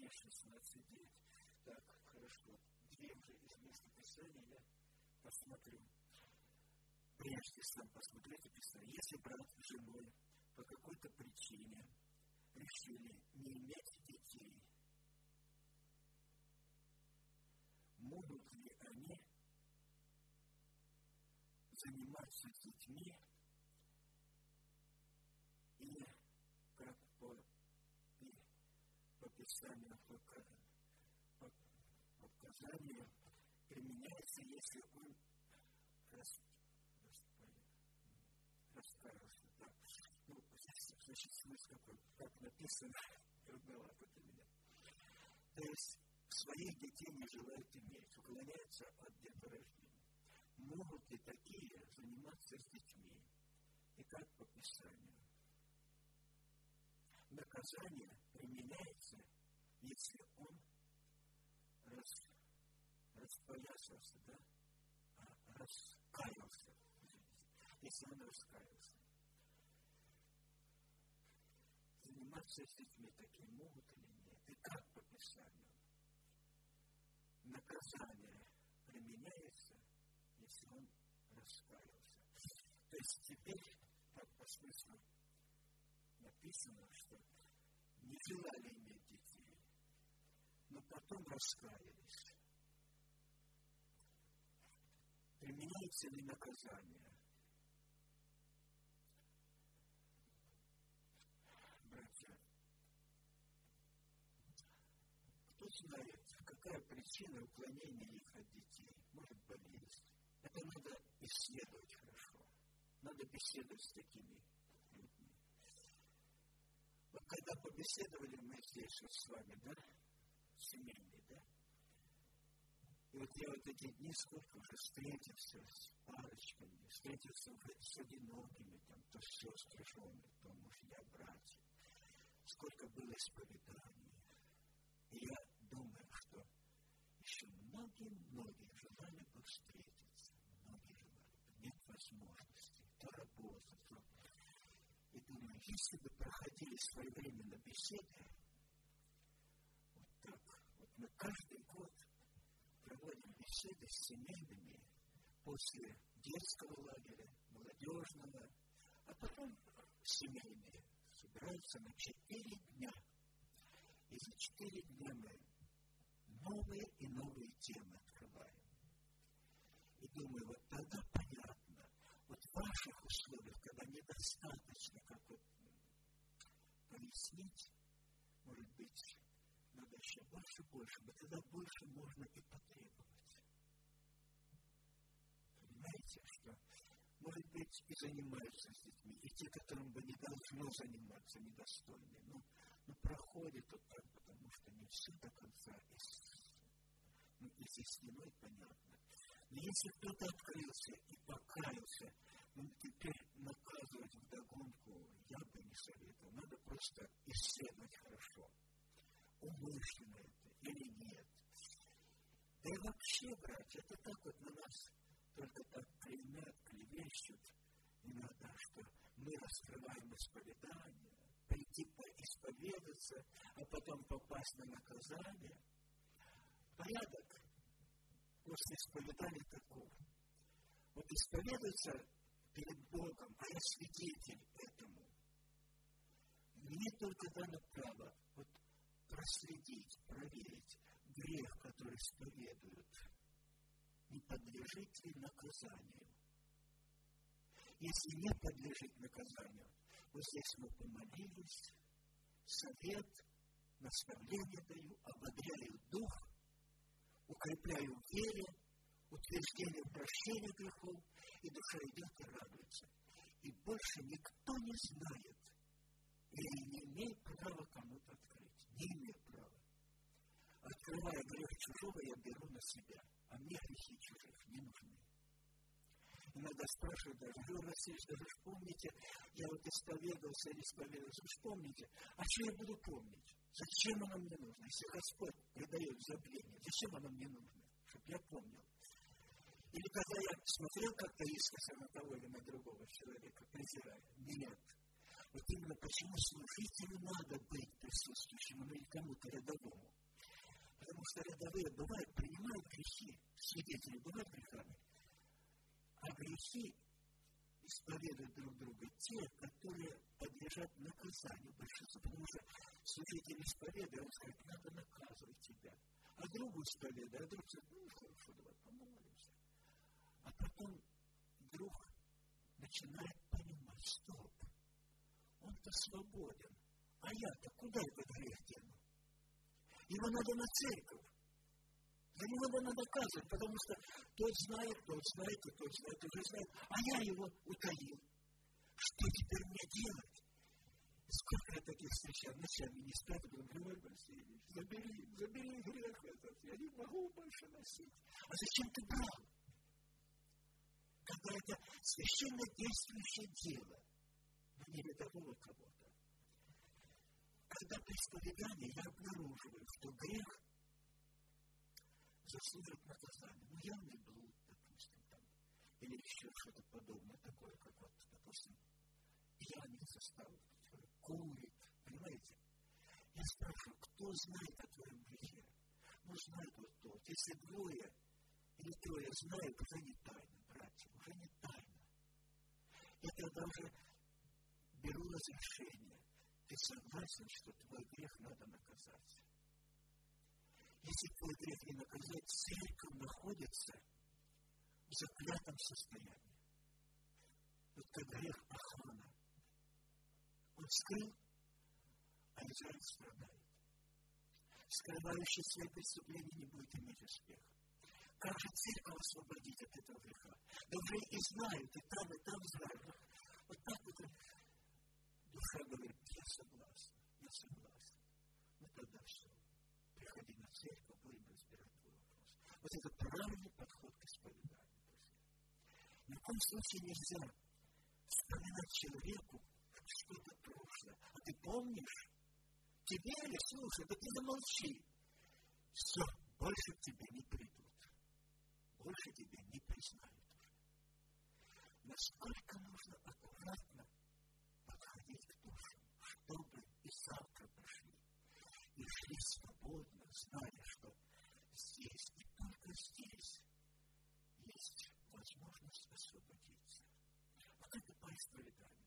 16:9. Так, хорошо. Две уже из местописания я посмотрю. Прежде сам посмотрите Писание. Если брат с женой по какой-то причине решили не иметь детей, могут ли они заниматься с детьми и как по Писанию, по указанию применяется, если он раскаялся. Да. Ну, здесь, значит, смысл какой, как написано, трудновато для меня. То есть своих детей не желают иметь, уклоняются от деторождения. Могут ли такие заниматься с детьми? И как по Писанию? Наказание применяется, если он распоясался, да? Раскаялся. Если он раскаялся. Заниматься с детьми такие могут или нет? И как по Писанию? Наказание применяется, если он раскаялся. То есть теперь, так по смыслу, написано, что не желали иметь детей, но потом раскаялись. Применяется ли наказание? Братья, кто знает, какая причина уклонения их от детей? Может, болезнь. Это надо исследовать хорошо. Надо беседовать с такими людьми. Вот когда побеседовали мы здесь вот с вами, да, семейные, да, и вот я вот эти дни сколько уже встретился с парочками, встретился с одинокими, там, то сестры, жены, то мужья, братья, сколько было исповеданий. И я думаю, что еще многие желали бы встретиться, многие желали бы, нет возможности, то работа, то... И думаю, если бы проходили своевременно беседы, вот так, вот мы каждый год проводим беседы с семейными после детского лагеря, молодежного, а потом семейные собираются на 4 дня. И за 4 дня мы новые и новые темы открываем. И думаю, вот тогда понятно, вот в ваших условиях, когда недостаточно, как вот пояснить, может быть, надо еще больше, но тогда больше можно и потребовать. Понимаете, что, может быть, и занимаются с детьми, и те, которым бы не должно заниматься, недостойны, но проходит вот так, потому что не все до конца изъяснено и понятно. Но если кто-то открылся и покаялся, теперь наказывать вдогонку я бы не советовал. Надо просто исследовать хорошо, умышленно это или нет. Да и вообще, братья, это так вот на нас только так клевещут иногда, что мы раскрываем исповедание, прийти поисповедаться, а потом попасть на наказание. Порядок после исповедания таков. Вот исповедаться перед Богом, а я свидетель этому. Мне только дано право вот проследить, проверить грех, который исповедуют, не подлежит ли наказанию. Если не подлежит наказанию, вот здесь мы помолились, совет, наставление даю, ободряю дух, укрепляю в вере, утверждение прощения грехов, и душа идет и радуется. И больше никто не знает, или не имеет права кому-то открыть. Не имеет права. Открывая грех чужого, я беру на себя, а мне грехи чужих не нужны. Иногда спрашивают даже, Юрий Васильевич, даже помните, я вот исповедовался или исповедовался, вспомните, а что я буду помнить? Зачем оно мне нужно? Если Господь придает забвение, зачем оно мне нужно? Чтобы я помнил. Или когда я смотрел как-то искоса на того или на другого человека, презирая. Нет. Вот именно почему служителю надо быть присутствующим, но и кому-то рядовому. что рядовые бывают, принимают грехи, свидетели бывают грехами, а грехи исповедуют друг друга те, которые подлежат наказанию большинства, потому что служитель исповедует, он скажет, надо наказывать тебя. А другу исповедует, а друг говорит, ну хорошо, давай помолимся. А потом друг начинает понимать, стоп, он-то свободен, а я-то куда этот грех дену? Его надо на церковь. За него надо наказывать, потому что тот знает, уже знает, а я его утаил. Что теперь мне делать? Сколько я таких встречал, ночами не спят, говорю, Григорий Васильевич, забери грех этот, я не могу больше носить. А зачем ты брал? Когда это священно действующее дело, но не рядового кого-то. Когда при исповедании я обнаруживаю, что грех заслуживает наказания, ну явный блуд, допустим, там, или еще что-то подобное, такое, как вот, допустим, пьяница стал, курит, понимаете? Я спрашиваю, кто знает о твоем грехе? Ну, знает вот тот. Если двое или трое знают, уже не тайна, братья, уже не тайна. Я тогда уже беру разрешение. Ты согласен, что твой грех надо наказать? Если твой грех не наказать, церковь находится в заклятом состоянии. Вот как грех Ахана. Он скрыл, а Израиль страдает. Скрывающий свои преступления не будет иметь успеха. Как же церковь освободить от этого греха? Да уже и знают, и там знают. Вот так вот душа говорит, я согласен. Ну тогда все. Приходи на церковь, будем разбирать твой вопрос. Вот это правильный подход к исповеданию, друзья. Ни в коем случае нельзя вспоминать человеку что-то прошлое. А ты помнишь? Тебе ли? Слушай, да ты замолчи. Все, больше к тебе не придут. Больше тебя не признают уже. Насколько нужно аккуратно подходить к душам, чтобы и завтра пошли. И шли свободно, зная, что здесь и только здесь есть возможность освободиться. Вот это по исповеданию.